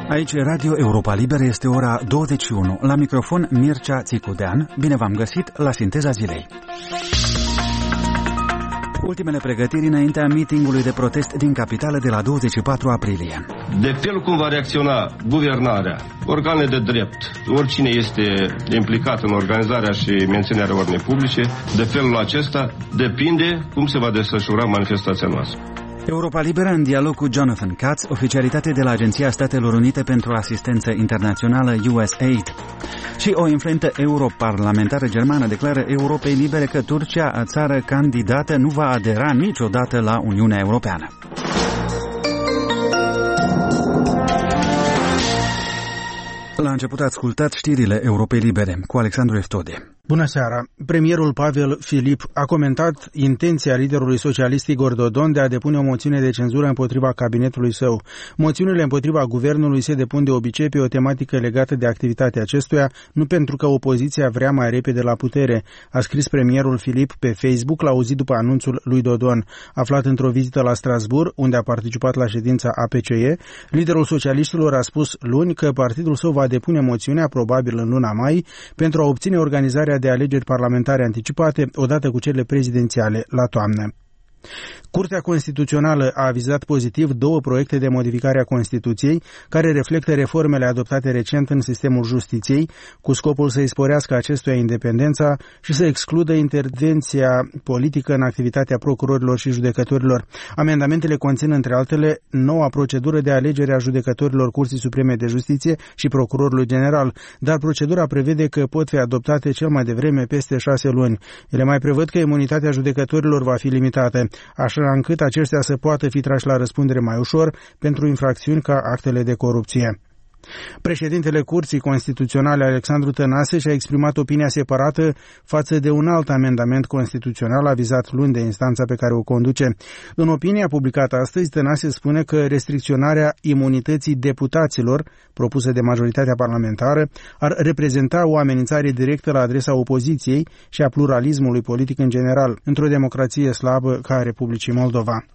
Aici Radio Europa Liberă, este ora 21. La microfon Mircea Țicudean. Bine v-am găsit la Sinteza Zilei. Ultimele pregătiri înaintea meetingului de protest din capitală de la 24 aprilie. De fel cum va reacționa guvernarea, organele de drept, oricine este implicat în organizarea și menținerea ordinii publice, de felul acesta depinde cum se va desfășura manifestația noastră. Europa Liberă în dialog cu Jonathan Katz, oficialitate de la Agenția Statelor Unite pentru Asistență Internațională USAID. Și o influentă europarlamentară germană declară Europei Libere că Turcia, țară candidată, nu va adera niciodată la Uniunea Europeană. La început ascultați știrile Europei Libere cu Alexandru Eftode. Bună seara! Premierul Pavel Filip a comentat intenția liderului socialist Igor Dodon de a depune o moțiune de cenzură împotriva cabinetului său. Moțiunile împotriva guvernului se depun de obicei pe o tematică legată de activitatea acestuia, nu pentru că opoziția vrea mai repede la putere, a scris premierul Filip pe Facebook la o zi după anunțul lui Dodon. Aflat într-o vizită la Strasbourg, unde a participat la ședința APCE, liderul socialiștilor a spus luni că partidul său va depune moțiunea, probabil în luna mai, pentru a obține organizarea de alegeri parlamentare anticipate odată cu cele prezidențiale la toamnă. Curtea Constituțională a avizat pozitiv 2 proiecte de modificare a Constituției care reflectă reformele adoptate recent în sistemul justiției, cu scopul să îi sporească acestuia independența și să excludă intervenția politică în activitatea procurorilor și judecătorilor. Amendamentele conțin, între altele, noua procedură de alegere a judecătorilor Curții Supreme de Justiție și procurorului general, dar procedura prevede că pot fi adoptate cel mai devreme peste 6 luni. Ele mai prevăd că imunitatea judecătorilor va fi limitată, așa încât aceștia să poată fi trași la răspundere mai ușor pentru infracțiuni ca actele de corupție. Președintele Curții Constituționale Alexandru Tănase și-a exprimat opinia separată față de un alt amendament constituțional avizat luni de instanța pe care o conduce. În opinia publicată astăzi, Tănase spune că restricționarea imunității deputaților, propusă de majoritatea parlamentară, ar reprezenta o amenințare directă la adresa opoziției și a pluralismului politic în general, într-o democrație slabă ca a Republicii Moldova.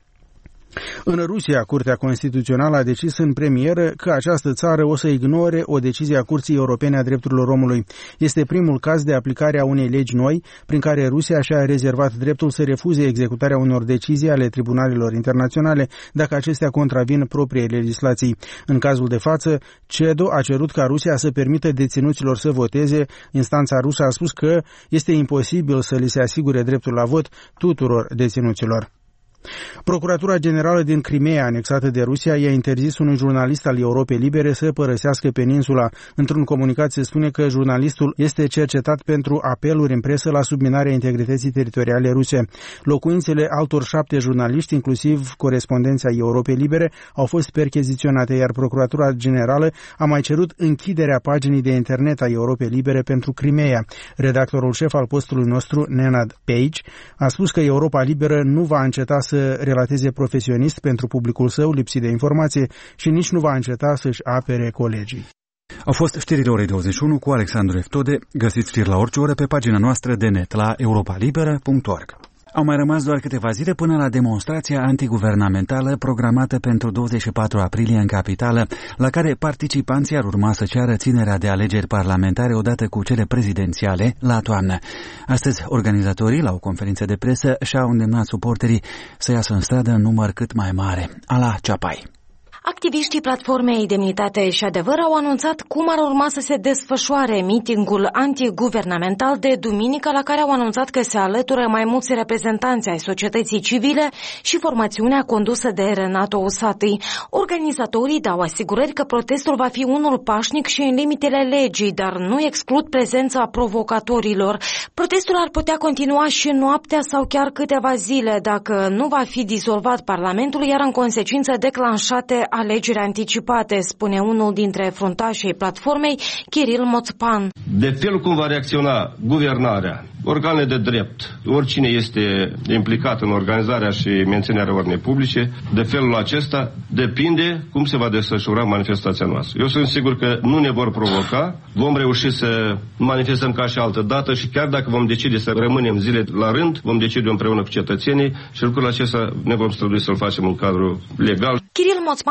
În Rusia, Curtea Constituțională a decis în premieră că această țară o să ignore o decizie a Curții Europene a Drepturilor Omului. Este primul caz de aplicare a unei legi noi, prin care Rusia și-a rezervat dreptul să refuze executarea unor decizii ale tribunalelor internaționale dacă acestea contravin propriei legislații. În cazul de față, CEDO a cerut ca Rusia să permită deținuților să voteze. Instanța rusă a spus că este imposibil să li se asigure dreptul la vot tuturor deținuților. Procuratura Generală din Crimea, anexată de Rusia, i-a interzis unui jurnalist al Europei Libere să părăsească peninsula. Într-un comunicat se spune că jurnalistul este cercetat pentru apeluri în presă la subminarea integrității teritoriale ruse. Locuințele altor 7 jurnaliști, inclusiv corespondenții ai Europei Libere, au fost percheziționate, iar Procuratura Generală a mai cerut închiderea paginii de internet a Europei Libere pentru Crimea. Redactorul șef al postului nostru, Nenad Page, a spus că Europa Liberă nu va înceta să relateze profesionist pentru publicul său lipsit de informație și nici nu va înceta să-și apere colegii. Au fost știrile orei 21 cu Alexandru Eftode. Găsiți știri la orice oră pe pagina noastră de net la europalibera.org. Au mai rămas doar câteva zile până la demonstrația antiguvernamentală programată pentru 24 aprilie în capitală, la care participanții ar urma să ceară ținerea de alegeri parlamentare odată cu cele prezidențiale la toamnă. Astăzi, organizatorii, la o conferință de presă, și-au îndemnat suporterii să iasă în stradă în număr cât mai mare. Ala Ceapai. Activiștii platformei Demnitate și Adevăr au anunțat cum ar urma să se desfășoare mitingul antiguvernamental de duminică, la care au anunțat că se alătură mai mulți reprezentanți ai societății civile și formațiunea condusă de Renato Usati. Organizatorii dau asigurări că protestul va fi unul pașnic și în limitele legii, dar nu exclud prezența provocatorilor. Protestul ar putea continua și noaptea sau chiar câteva zile dacă nu va fi dizolvat Parlamentul, iar în consecință declanșate alegeri anticipate, spune unul dintre fruntașii platformei, Kiril Moțpan. De fel cum va reacționa guvernarea, organele de drept, oricine este implicat în organizarea și menținerea ordinii publice, de felul acesta depinde cum se va desfășura manifestația noastră. Eu sunt sigur că nu ne vor provoca, vom reuși să manifestăm ca și altă dată și chiar dacă vom decide să rămânem zile la rând, vom decide împreună cu cetățenii și lucrul acesta ne vom strădui să-l facem în cadrul legal. Kiril Moțpan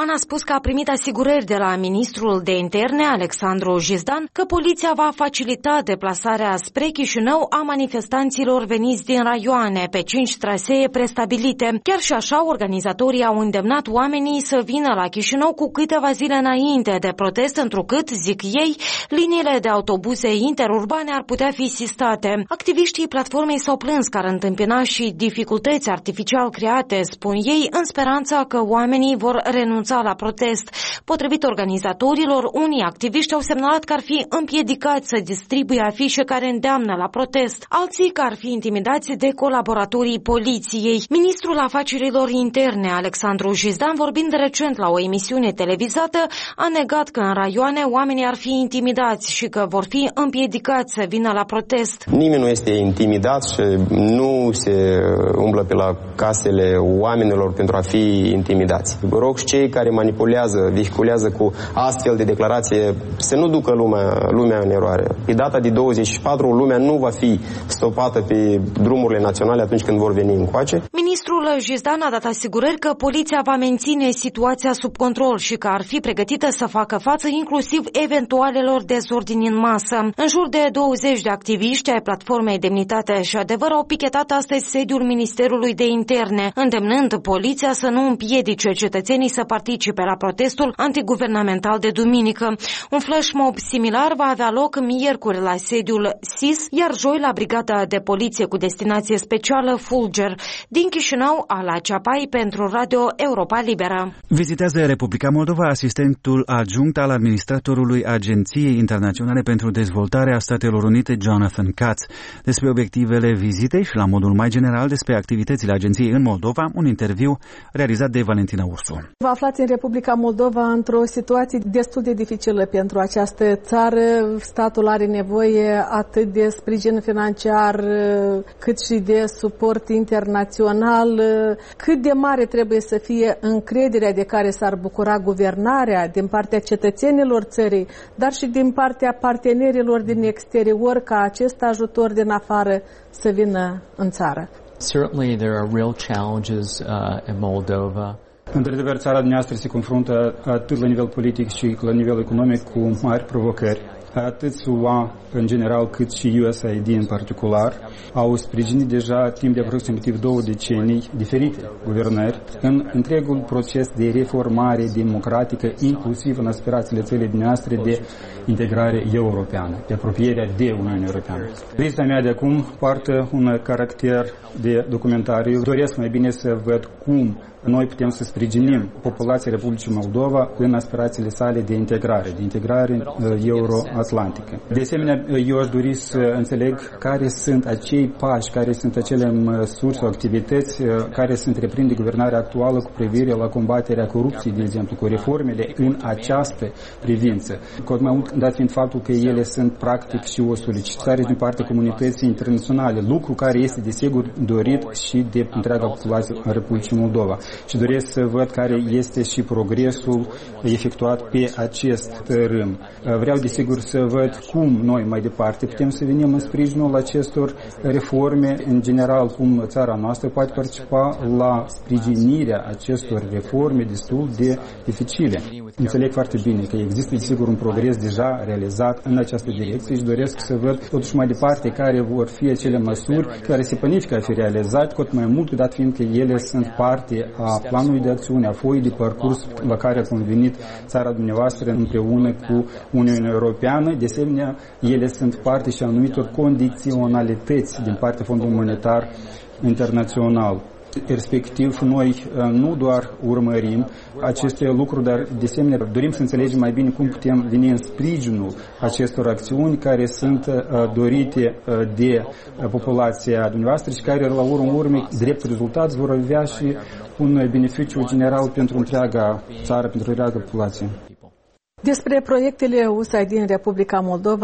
a spus că a primit asigurări de la ministrul de interne, Alexandru Jizdan, că poliția va facilita deplasarea spre Chișinău a manifestanților veniți din raioane pe 5 trasee prestabilite. Chiar și așa, organizatorii au îndemnat oamenii să vină la Chișinău cu câteva zile înainte de protest, întrucât, zic ei, liniile de autobuze interurbane ar putea fi sistate. Activiștii platformei s-au plâns că ar întâmpina și dificultăți artificial create, spun ei, în speranța că oamenii vor renunța la protest. Potrivit organizatorilor, unii activiști au semnalat că ar fi împiedicați să distribuie afișe care îndeamnă la protest, alții că ar fi intimidați de colaboratorii poliției. Ministrul Afacerilor Interne, Alexandru Jizdan, vorbind recent la o emisiune televizată, a negat că în raioane oamenii ar fi intimidați și că vor fi împiedicați să vină la protest. Nimeni nu este intimidat și nu se umblă pe la casele oamenilor pentru a fi intimidați. Rog și cei care manipulează, vehiculează cu astfel de declarație să nu ducă lumea în eroare. Pe data de 24, lumea nu va fi stopată pe drumurile naționale atunci când vor veni încoace. Ministrul Jizdan a dat asigurări că poliția va menține situația sub control și că ar fi pregătită să facă față inclusiv eventualelor dezordini în masă. În jur de 20 de activiști ai platformei Demnitate și Adevăr au pichetat astăzi sediul Ministerului de Interne, îndemnând poliția să nu împiedice cetățenii să participe la protestul antiguvernamental de duminică. Un flash mob similar va avea loc miercuri la sediul SIS, iar joi la brigada de poliție cu destinație specială Fulger. Din Chișinău, Ala Ceapai pentru Radio Europa Liberă. Vizitează Republica Moldova asistentul adjunct al administratorului Agenției Internaționale pentru Dezvoltare a Statelor Unite, Jonathan Katz. Despre obiectivele vizitei și la modul mai general despre activitățile agenției în Moldova, un interviu realizat de Valentina Ursu. Vă aflați în Republica Moldova într-o situație destul de dificilă pentru această țară. Statul are nevoie atât de sprijin financiar cât și de suport internațional. Cât de mare trebuie să fie încrederea de care s-ar bucura guvernarea din partea cetățenilor țării, dar și din partea partenerilor din exterior ca acest ajutor din afară să vină în țară? Certainly there are real challenges in Moldova. Într-adevăr, țara dumneavoastră se confruntă atât la nivel politic și la nivel economic cu mari provocări. Atât SUA în general cât și USAID în particular au sprijinit deja timp de aproximativ 2 decenii diferite guvernări în întregul proces de reformare democratică, inclusiv în aspirațiile țării dumneavoastră de integrare europeană, de apropierea de Uniunea Europeană. Vizita mea de acum poartă un caracter de documentariu. Doresc mai bine să văd cum noi putem să sprijinim populația Republicii Moldova în aspirațiile sale de integrare euro-atlantică. De asemenea, eu aș dori să înțeleg care sunt acei pași, care sunt acele măsuri sau activități care se întreprind de guvernarea actuală cu privire la combaterea corupției, de exemplu, cu reformele în această privință. Cu mai mult dat fiind faptul că ele sunt practic și o solicitare din partea comunității internaționale, lucru care este desigur dorit și de întreaga populație a Republicii Moldova. Și doresc să văd care este și progresul efectuat pe acest tărâm. Vreau desigur să văd cum noi mai departe putem să venim în sprijinul acestor reforme, în general cum țara noastră poate participa la sprijinirea acestor reforme destul de dificile. Înțeleg foarte bine că există desigur un progres deja realizat în această direcție și doresc să văd totuși mai departe care vor fi acele măsuri care se planifică a fi realizate, cât mai mult dat fiind că ele sunt parte a planului de acțiune, a foii de parcurs la care a convenit țara dumneavoastră împreună cu Uniunea Europeană. De asemenea, ele sunt parte și a anumitor condiționalități din partea Fondului Monetar Internațional. Respectiv, noi nu doar urmărim aceste lucruri, dar de asemenea dorim să înțelegem mai bine cum putem veni în sprijinul acestor acțiuni care sunt dorite de populația dumneavoastră și care, la urmă, drept rezultat, vor avea și un beneficiu general pentru întreaga țară, pentru întreaga populație. Despre proiectele USAID din Republica Moldova,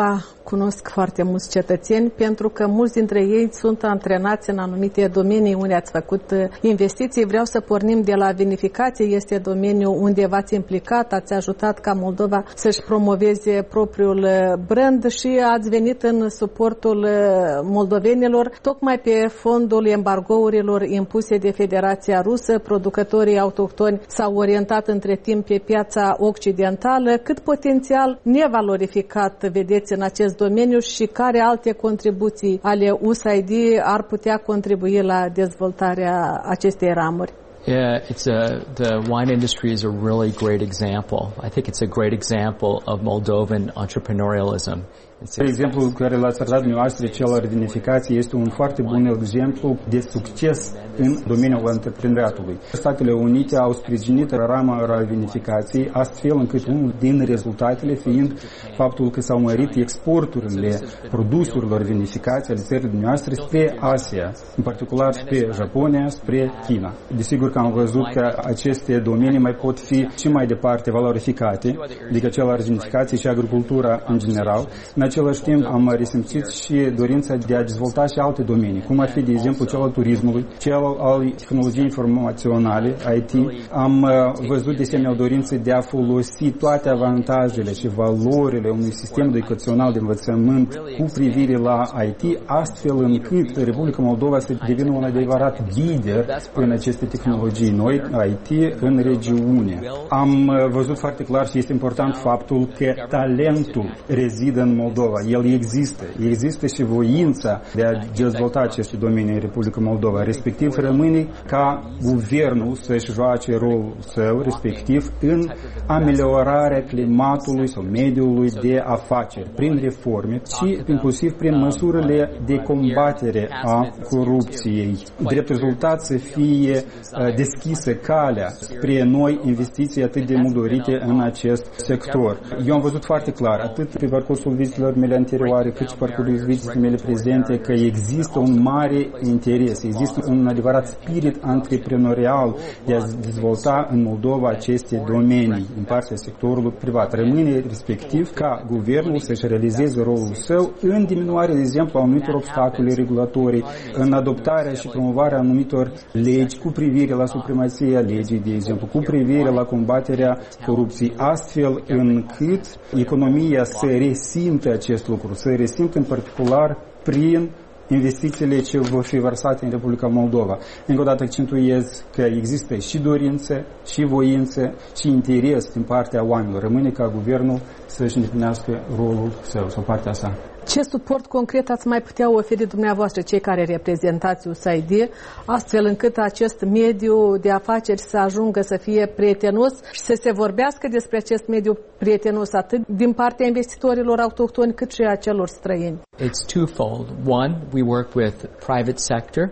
cunosc foarte mulți cetățeni, pentru că mulți dintre ei sunt antrenați în anumite domenii unde ați făcut investiții. Vreau să pornim de la vinificație, este domeniul unde v-ați implicat, ați ajutat ca Moldova să-și promoveze propriul brand și ați venit în suportul moldovenilor, tocmai pe fondul embargourilor impuse de Federația Rusă. Producătorii autohtoni s-au orientat între timp pe piața occidentală. Cât potențial nevalorificat vedeți în acest domeniu și care alte contribuții ale USAID ar putea contribui la dezvoltarea acestei ramuri? Yeah, the wine industry is a really great example. I think it's a great example of Moldovan entrepreneurialism. Exemplul care l-ați arătat dumneavoastră, cel al vinificației, este un foarte bun exemplu de succes în domeniul antreprenoriatului. Statele Unite au sprijinit rama vinificației, astfel încât unul din rezultatele fiind faptul că s-au mărit exporturile produselor vinificați ale țării dumneavoastră spre Asia, în particular spre Japonia, spre China. Desigur că am văzut că aceste domenii mai pot fi și mai departe valorificate, adică cel al vinificației și agricultura în general. În același timp am resimțit și dorința de a dezvolta și alte domenii, cum ar fi, de exemplu, cel al turismului, cel al tehnologiei informaționale, IT. Am văzut de asemenea o dorință de a folosi toate avantajele și valorile unui sistem educațional de învățământ cu privire la IT, astfel încât Republica Moldova să devină un adevărat lider în aceste tehnologii noi, IT, în regiune. Am văzut foarte clar și este important faptul că talentul rezidă în Moldova. El există și voința de a dezvolta aceste domenii în Republica Moldova. Respectiv, rămâne ca guvernul să-și joace rolul său, respectiv, în ameliorarea climatului sau mediului de afaceri, prin reforme și inclusiv prin măsurile de combatere a corupției. Drept rezultat să fie deschisă calea spre noi investiții atât de mult dorite în acest sector. Eu am văzut foarte clar, atât pe parcursul vizitelor mele anterioare, cât și parcursul vizitelor mele prezente, că există un mare interes, există un adevărat spirit antreprenorial de a dezvolta în Moldova aceste domenii în partea sectorului privat. Rămâne respectiv ca guvernul să-și realizeze rolul său în diminuarea, de exemplu, a anumitor obstacole regulatorii, în adoptarea și promovarea anumitor legi cu privire la supremația legii, de exemplu, cu privire la combaterea corupției, astfel încât economia să resimtă acest lucru, să resimtă în particular prin investițiile ce vor fi vărsate în Republica Moldova. Încă o dată accentuez că există și dorință, și voință, și interes din partea oamenilor. Rămâne ca guvernul să-și îndeplinească rolul său sau partea sa. Ce suport concret ați mai putea oferi dumneavoastră, cei care reprezentați USAID, astfel încât acest mediu de afaceri să ajungă să fie prietenos și să se vorbească despre acest mediu prietenos atât din partea investitorilor autohtoni cât și a celor străini? It's twofold. One, we work with private sector.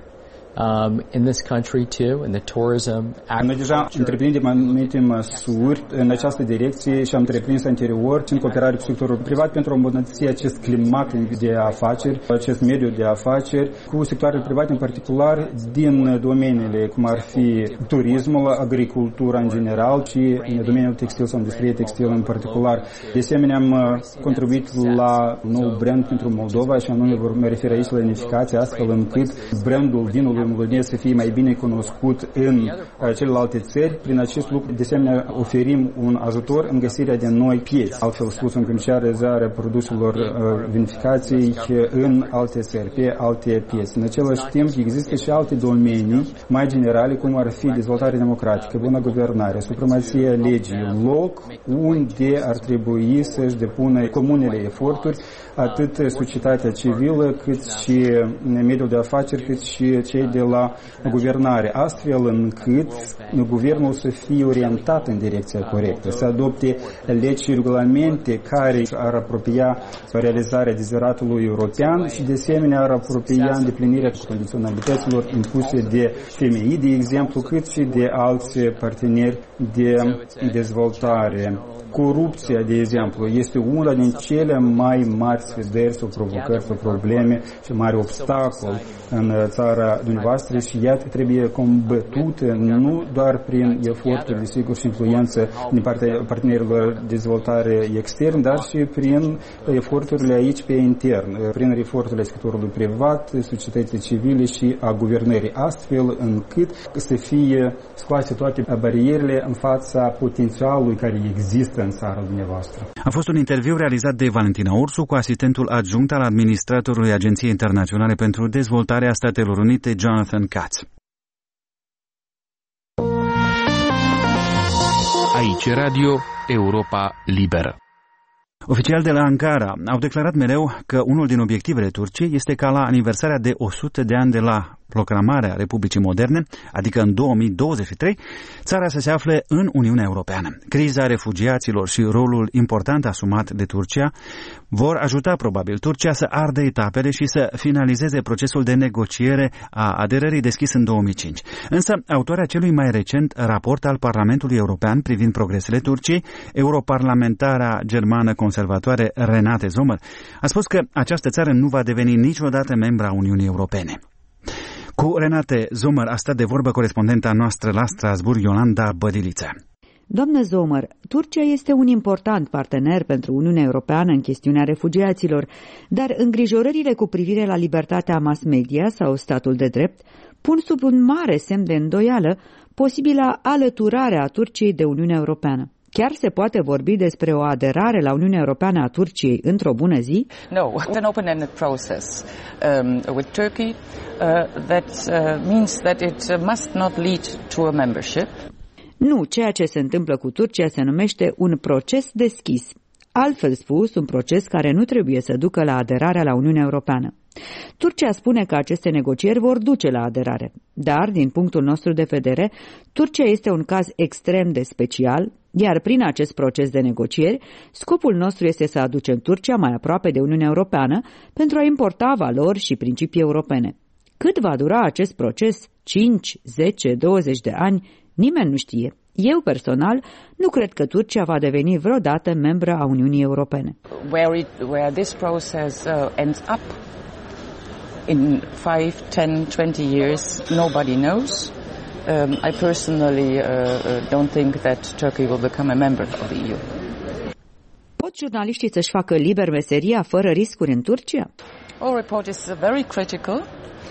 In this country too, in the tourism. Noi deja întreprindem anumite măsuri în această direcție și am întreprins anterior în cooperare cu sectorul privat pentru a îmbunătăți acest climat de afaceri, acest mediu de afaceri, cu sectoarele private în particular din domeniile cum ar fi turismul, agricultura în general și în domeniul textil sau industrie textilă în particular. De asemenea, am contribuit la nou brand pentru Moldova și anume mă refer aici la unificație, astfel încât brandul vinului moldovenesc să fie mai bine cunoscut în celelalte țări. Prin acest lucru, de asemenea, oferim un ajutor în găsirea de noi piețe, altfel spus, în comercializarea produselor vinificației în alte țări, pe alte piețe. În același timp, există și alte domenii mai generale, cum ar fi dezvoltare democratică, bună guvernare, supremația legii, loc unde ar trebui să-și depună comunele eforturi, atât societatea civilă, cât și mediul de afaceri, cât și cei de la guvernare, astfel încât guvernul să fie orientat în direcția corectă, să adopte legi și regulamente care ar apropia realizarea deziratului european și de asemenea ar apropia îndeplinirea condiționalităților impuse de FMI, de exemplu, cât și de alți parteneri de dezvoltare. Corupția, de exemplu, este una din cele mai mari sfidări sau provocări sau probleme și mari obstacol în țara dumneavoastră și iată trebuie combătută nu doar prin eforturi de sigur și influență din partea partenerilor de dezvoltare extern, dar și prin eforturile aici pe intern, prin eforturile sectorului privat, societății civile și a guvernării, astfel încât să fie scoase toate barierele în fața potențialului care există în țara dumneavoastră. A fost un interviu realizat de Valentina Ursu cu asistentul adjunct al administratorului Agenției Internaționale pentru Dezvoltarea Statelor Unite, Jonathan Katz. Aici Radio Europa Liberă. Oficiali de la Ankara au declarat mereu că unul din obiectivele Turciei este ca la aniversarea de 100 de ani de la proclamarea Republicii Moderne, adică în 2023, țara să se afle în Uniunea Europeană. Criza refugiaților și rolul important asumat de Turcia vor ajuta probabil Turcia să ardă etapele și să finalizeze procesul de negociere a aderării deschis în 2005. Însă, autoarea celui mai recent raport al Parlamentului European privind progresele Turciei, europarlamentara germană conservatoare Renate Sommer, a spus că această țară nu va deveni niciodată membra Uniunii Europene. Cu Renate Sommer a stat de vorbă corespondenta noastră la Strasbourg, Iolanda Bădiliță. Doamnă Sommer, Turcia este un important partener pentru Uniunea Europeană în chestiunea refugiaților, dar îngrijorările cu privire la libertatea mass media sau statul de drept pun sub un mare semn de îndoială posibila alăturare a Turciei de Uniunea Europeană. Chiar se poate vorbi despre o aderare la Uniunea Europeană a Turciei într-o bună zi? No, it's an open-ended process with Turkey that means that it must not lead to a membership. Nu, ceea ce se întâmplă cu Turcia se numește un proces deschis. Altfel spus, un proces care nu trebuie să ducă la aderarea la Uniunea Europeană. Turcia spune că aceste negocieri vor duce la aderare, dar, din punctul nostru de vedere, Turcia este un caz extrem de special, iar prin acest proces de negocieri, scopul nostru este să aducem Turcia mai aproape de Uniunea Europeană pentru a importa valori și principii europene. Cât va dura acest proces? 5, 10, 20 de ani? Nimeni nu știe. Eu, personal, nu cred că Turcia va deveni vreodată membră a Uniunii Europene. Where this process ends up in 5, 10, 20 years, nobody knows. I personally don't think that Turkey will become a member of the EU. Pot jurnaliștii să-și facă liber meseria fără riscuri în Turcia? Our report is very critical.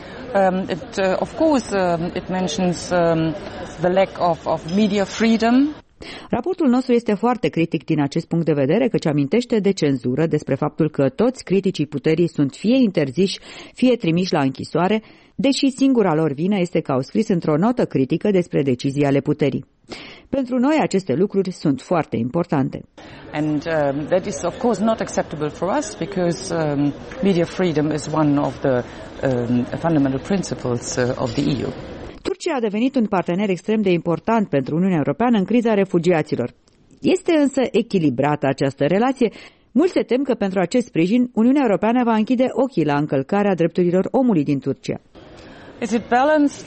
Of course, it mentions the lack of media freedom. Raportul nostru este foarte critic din acest punct de vedere, căci amintește de cenzură, despre faptul că toți criticii puterii sunt fie interziși, fie trimiși la închisoare, deși singura lor vină este că au scris într-o notă critică despre decizii ale puterii. Pentru noi aceste lucruri sunt foarte importante. And that is of course not acceptable for us because media freedom is one of the fundamental principles of the EU. Turcia a devenit un partener extrem de important pentru Uniunea Europeană în criza refugiaților. Este însă echilibrată această relație. Mulți se tem că pentru acest sprijin Uniunea Europeană va închide ochii la încălcarea drepturilor omului din Turcia. Is it balanced?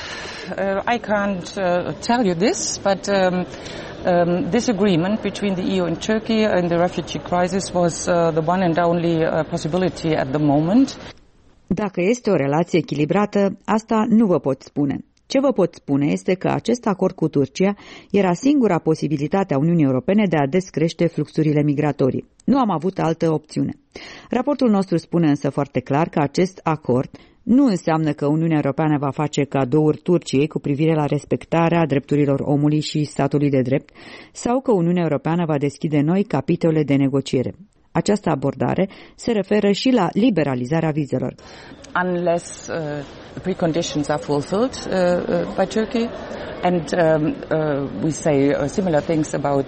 I can't tell you this, but this agreement between the EU and Turkey in the refugee crisis was the one and only possibility at the moment. Dacă este o relație echilibrată, asta nu vă pot spune. Ce vă pot spune este că acest acord cu Turcia era singura posibilitate a Uniunii Europene de a descrește fluxurile migratorii. Nu am avut altă opțiune. Raportul nostru spune însă foarte clar că acest acord nu înseamnă că Uniunea Europeană va face cadouri Turciei cu privire la respectarea drepturilor omului și statului de drept sau că Uniunea Europeană va deschide noi capitole de negociere. Această abordare se referă și la liberalizarea vizelor. Unless the preconditions are fulfilled by Turkey, and we say similar things about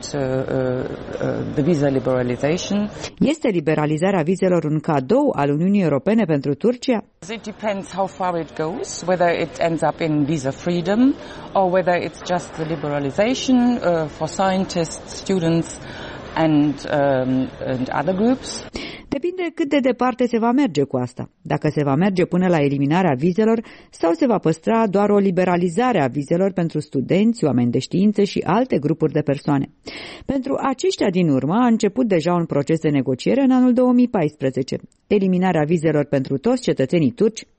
the visa liberalization. Este liberalizarea vizelor un cadou al Uniunii Europene pentru Turcia? It depends how far it goes, whether it ends up in visa freedom or whether it's just the liberalization for scientists, students and other groups. Depinde cât de departe se va merge cu asta. Dacă se va merge până la eliminarea vizelor sau se va păstra doar o liberalizare a vizelor pentru studenți, oameni de știință și alte grupuri de persoane. Pentru aceștia din urmă a început deja un proces de negociere în anul 2014. Eliminarea vizelor pentru toți cetățenii turci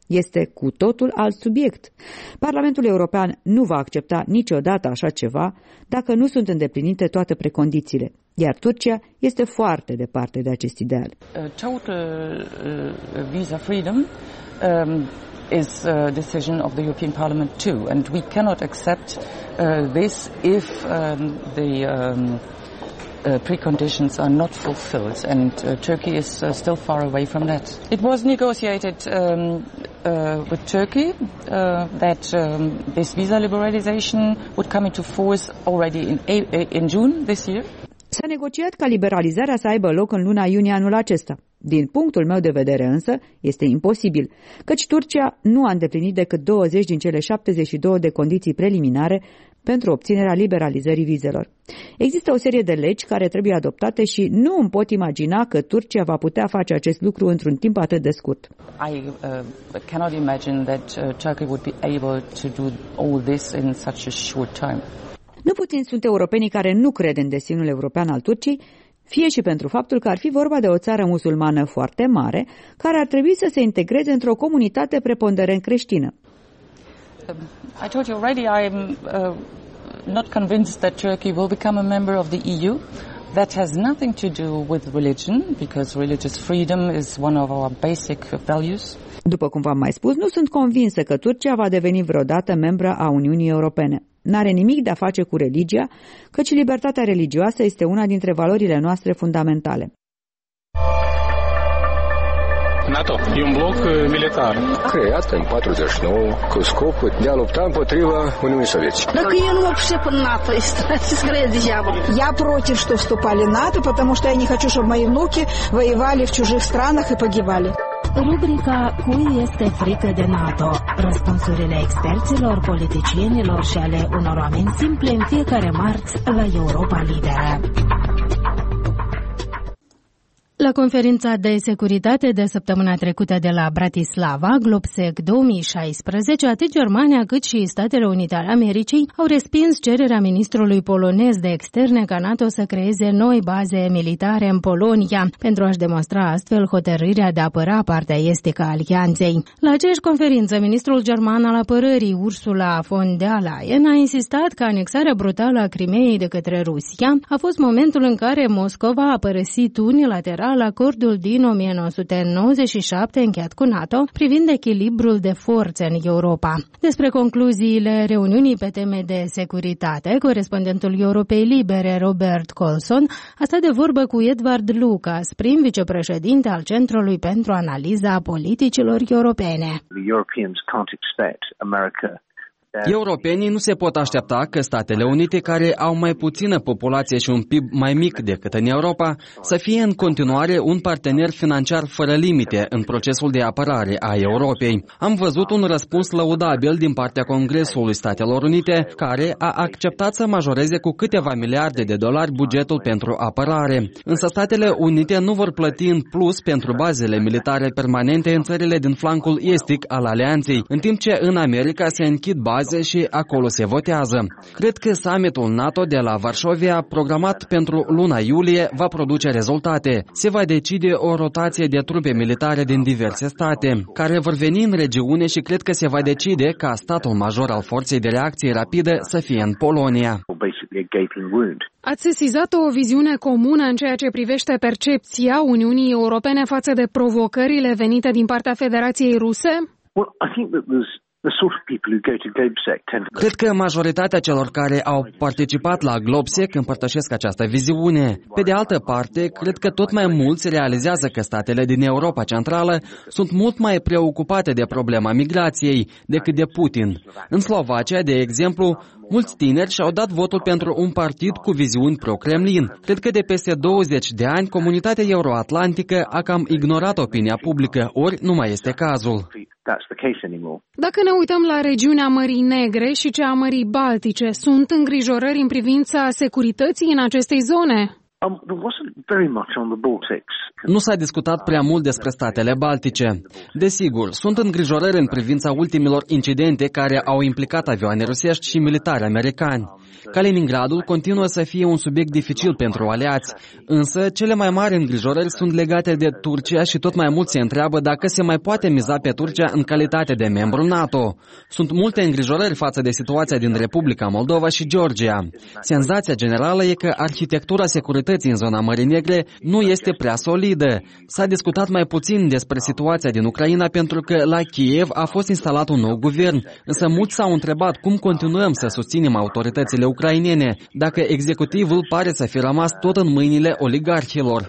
Este cu totul alt subiect. Parlamentul European nu va accepta niciodată așa ceva dacă nu sunt îndeplinite toate precondițiile, iar Turcia este foarte departe de acest ideal. Total visa freedom is a decision of the European Parliament too, and we cannot accept this if the preconditions are not fulfilled, and Turkey is still far away from that. It was negotiated with Turkey that this visa liberalization would come into force already in June this year. S-a negociat ca liberalizarea să aibă loc în luna iunie anul acesta. Din punctul meu de vedere însă, este imposibil, căci Turcia nu a îndeplinit decât 20 din cele 72 de condiții preliminare pentru obținerea liberalizării vizelor. Există o serie de legi care trebuie adoptate și nu îmi pot imagina că Turcia va putea face acest lucru într-un timp atât de scurt. I cannot imagine that Turkey would be able to do all this in such a short time. Nu puțini sunt europenii care nu cred în destinul european al Turciei, fie și pentru faptul că ar fi vorba de o țară musulmană foarte mare, care ar trebui să se integreze într-o comunitate preponderent creștină. I told you already I am not convinced that Turkey will become a member of the EU. That has nothing to do with religion, because religious freedom is one of our basic values. După cum v-am mai spus, nu sunt convinsă că Turcia va deveni vreodată membră a Uniunii Europene. N-are nimic de-a face cu religia, căci libertatea religioasă este una dintre valorile noastre fundamentale. NATO e un bloc militar creat în 49 cu scopul de a lupta împotriva Uniunii Sovietice. Dacă eu nu mă пришел под НАТО, скорее дьявол. Я против, что вступали в НАТО, потому что я не хочу, чтобы мои внуки воевали в чужих странах и погибали. Rubrica Cui este frică de NATO? Răspunsurile experților, politicienilor și ale unor oameni simple în fiecare marți la Europa Liberă. La conferința de securitate de săptămâna trecută de la Bratislava, Globsec 2016, atât Germania cât și Statele Unite ale Americii au respins cererea ministrului polonez de externe ca NATO să creeze noi baze militare în Polonia, pentru a-și demonstra astfel hotărârea de a apăra partea estică a alianței. La aceeași conferință, ministrul german al apărării, Ursula von der Leyen, a insistat că anexarea brutală a Crimeei de către Rusia a fost momentul în care Moscova a părăsit unilateral acordul din 1997 încheiat cu NATO privind echilibrul de forțe în Europa. Despre concluziile reuniunii pe teme de securitate, corespondentul Europei Libere, Robert Colson, a stat de vorbă cu Edward Lucas, prim vicepreședinte al Centrului pentru Analiza Politicilor Europene. Europenii nu se pot aștepta că Statele Unite, care au mai puțină populație și un PIB mai mic decât în Europa, să fie în continuare un partener financiar fără limite în procesul de apărare a Europei. Am văzut un răspuns lăudabil din partea Congresului Statelor Unite, care a acceptat să majoreze cu câteva miliarde de dolari bugetul pentru apărare. Însă Statele Unite nu vor plăti în plus pentru bazele militare permanente în țările din flancul estic al alianței, în timp ce în America se închid baze și acolo se votează. Cred că summitul NATO de la Varșovia, programat pentru luna iulie, va produce rezultate. Se va decide o rotație de trupe militare din diverse state, care vor veni în regiune și cred că se va decide ca statul major al forței de reacție rapidă să fie în Polonia. Ați sesizat o viziune comună în ceea ce privește percepția Uniunii Europene față de provocările venite din partea Federației Ruse? Cred că majoritatea celor care au participat la Globsec împărtășesc această viziune. Pe de altă parte, cred că tot mai mulți realizează că statele din Europa Centrală sunt mult mai preocupate de problema migrației decât de Putin. În Slovacia, de exemplu, mulți tineri și-au dat votul pentru un partid cu viziuni pro-Kremlin. Cred că de peste 20 de ani, comunitatea euroatlantică a cam ignorat opinia publică, ori nu mai este cazul. Dacă ne uităm la regiunea Mării Negre și cea a Mării Baltice, sunt îngrijorări în privința securității în aceste zone? Nu s-a discutat prea mult despre statele baltice. Desigur, sunt îngrijorări în privința ultimilor incidente care au implicat avioane rusești și militari americani. Kaliningradul continuă să fie un subiect dificil pentru aliați, însă cele mai mari îngrijorări sunt legate de Turcia și tot mai mult se întreabă dacă se mai poate miza pe Turcia în calitate de membru NATO. Sunt multe îngrijorări față de situația din Republica Moldova și Georgia. Senzația generală e că arhitectura securității în zona Mării Negre nu este prea solidă. S-a discutat mai puțin despre situația din Ucraina pentru că la Kiev a fost instalat un nou guvern, însă mulți s-au întrebat cum continuăm să susținem autoritățile ucrainene, dacă executivul pare să fi rămas tot în mâinile oligarhilor.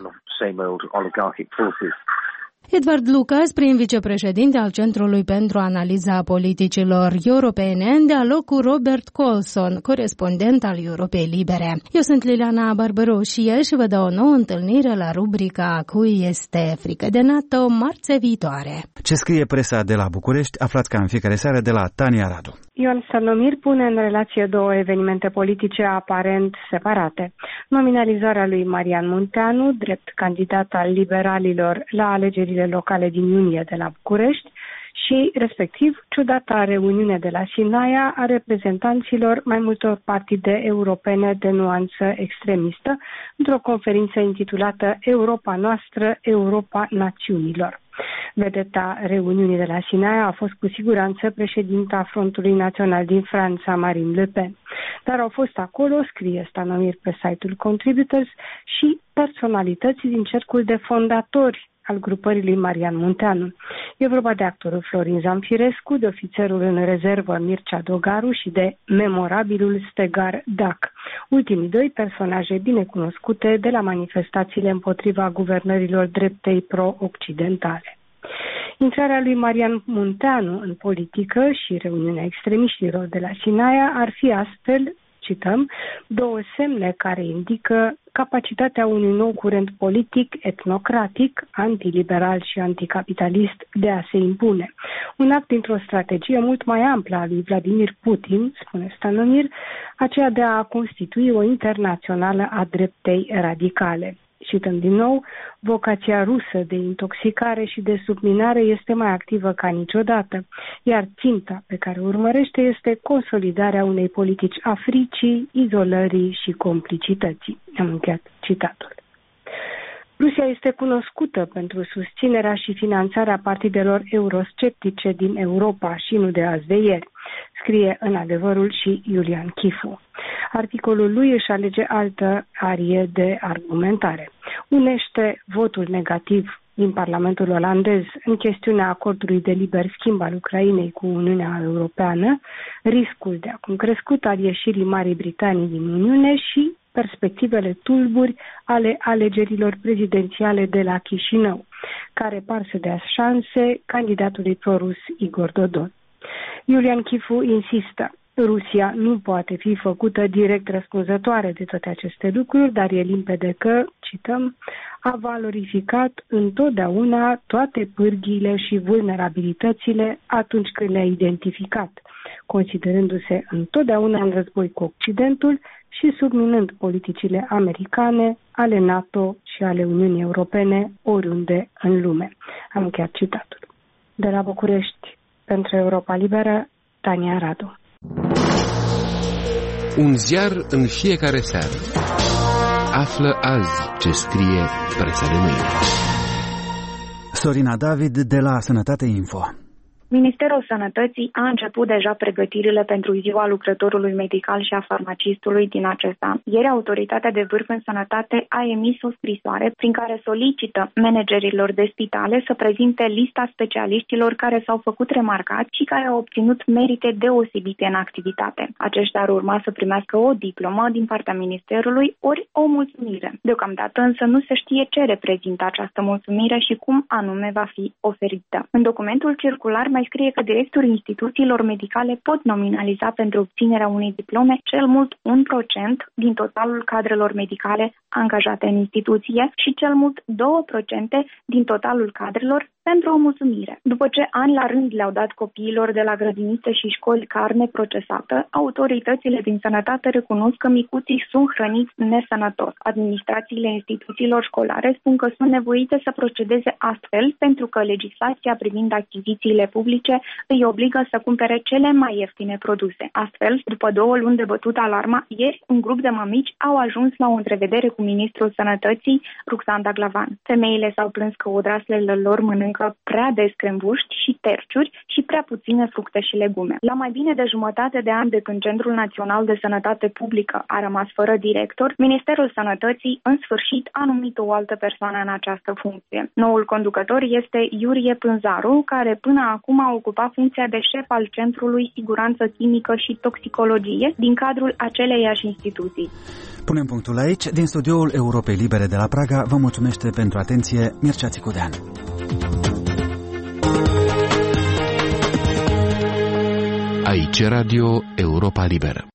Edward Lucas, prim vicepreședinte al Centrului pentru Analiza Politicilor Europene, în dialog cu Robert Colson, corespondent al Europei Libere. Eu sunt Liliana Barbaroșie și vă dau o nouă întâlnire la rubrica Cui este frică de NATO, marțea viitoare. Ce scrie presa de la București, aflați ca în fiecare seară de la Tania Radu. Ioan Stănomir pune în relație două evenimente politice aparent separate. Nominalizarea lui Marian Munteanu, drept candidat al liberalilor la alegerile locale din iunie de la București, și, respectiv, ciudata reuniune de la Sinaia a reprezentanților mai multor partide europene de nuanță extremistă într-o conferință intitulată Europa noastră, Europa națiunilor. Vedeta reuniunii de la Sinaia a fost cu siguranță președinta Frontului Național din Franța, Marine Le Pen. Dar au fost acolo, scrie Stănomir pe site-ul Contributors, și personalități din cercul de fondatori al grupării lui Marian Munteanu. E vorba de actorul Florin Zamfirescu, de ofițerul în rezervă Mircea Dogaru și de memorabilul Stegar Dac, ultimii doi personaje binecunoscute de la manifestațiile împotriva guvernărilor dreptei pro-occidentale. Intrarea lui Marian Munteanu în politică și reuniunea extremiștilor de la Sinaia ar fi astfel, cităm, două semne care indică capacitatea unui nou curent politic, etnocratic, antiliberal și anticapitalist de a se impune. Un act dintr-o strategie mult mai amplă a lui Vladimir Putin, spune Stănomir, aceea de a constitui o internațională a dreptei radicale. Cităm din nou, vocația rusă de intoxicare și de subminare este mai activă ca niciodată, iar ținta pe care o urmărește este consolidarea unei politici a fricii, izolării și complicității. Am încheiat citatul. Rusia este cunoscută pentru susținerea și finanțarea partidelor eurosceptice din Europa și nu de azi de ieri, scrie în Adevărul și Iulian Chifu. Articolul lui își alege altă arie de argumentare. Unește votul negativ din Parlamentul olandez în chestiunea acordului de liber schimb al Ucrainei cu Uniunea Europeană, riscul de acum crescut al ieșirii Marii Britanii din Uniune și perspectivele tulburi ale alegerilor prezidențiale de la Chișinău, care par să dea șanse candidatului prorus Igor Dodon. Iulian Chifu insistă. Rusia nu poate fi făcută direct răspunzătoare de toate aceste lucruri, dar e limpede că, cităm, a valorificat întotdeauna toate pârghiile și vulnerabilitățile atunci când le-a identificat, considerându-se întotdeauna în război cu Occidentul și subminând politicile americane, ale NATO și ale Uniunii Europene oriunde în lume. Am încheiat citatul. De la București, pentru Europa Liberă, Tania Radu. Un ziar în fiecare seară. Află azi ce scrie presa de mâine. Sorina David de la Sănătate Info. Ministerul Sănătății a început deja pregătirile pentru ziua lucrătorului medical și a farmacistului din acest an. Ieri, Autoritatea de Vârf în Sănătate a emis o scrisoare prin care solicită managerilor de spitale să prezinte lista specialiștilor care s-au făcut remarcați și care au obținut merite deosebite în activitate. Aceștia ar urma să primească o diplomă din partea Ministerului ori o mulțumire. Deocamdată însă nu se știe ce reprezintă această mulțumire și cum anume va fi oferită. În documentul circular mai scrie că directorii instituțiilor medicale pot nominaliza pentru obținerea unei diplome cel mult 1% din totalul cadrelor medicale angajate în instituție și cel mult 2% din totalul cadrelor pentru o mulțumire. După ce ani la rând le-au dat copiilor de la grădinițe și școli carne procesată, autoritățile din sănătate recunosc că micuții sunt hrăniți nesănătos. Administrațiile instituțiilor școlare spun că sunt nevoite să procedeze astfel pentru că legislația privind achizițiile publice îi obligă să cumpere cele mai ieftine produse. Astfel, după 2 luni de bătut alarma, ieri un grup de mămici au ajuns la o întrevedere cu ministrul Sănătății, Ruxandra Glavan. Femeile s-au plâns că odraslele lor mănâncă prea des crembuști și terciuri și prea puține fructe și legume. La mai bine de jumătate de an de când Centrul Național de Sănătate Publică a rămas fără director, Ministerul Sănătății în sfârșit a numit o altă persoană în această funcție. Noul conducător este Iurie Pânzaru, care până acum a ocupat funcția de șef al Centrului Siguranță Chimică și Toxicologie din cadrul aceleiași instituții. Punem punctul aici. Din studioul Europei Libere de la Praga vă mulțumește pentru atenție Mircea Țicudean. Aici Radio Europa Liberă.